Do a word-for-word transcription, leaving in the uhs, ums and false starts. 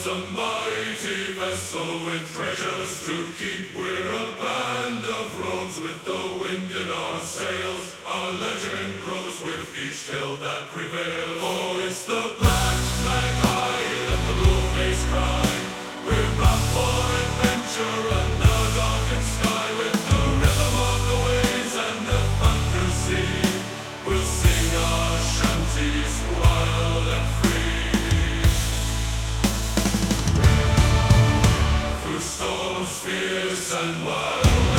a mighty vessel with treasures to keep. We're a band of rogues with the wind in our sails. Our legend grows with each tale that prevails. Oh, it's the Black Flag Island, the blue face cry. We're bound for adventure under darkened sky. With the rhythm of the waves and the thunder sea, we'll sing our shanties wild and free. Through storms fierce and wild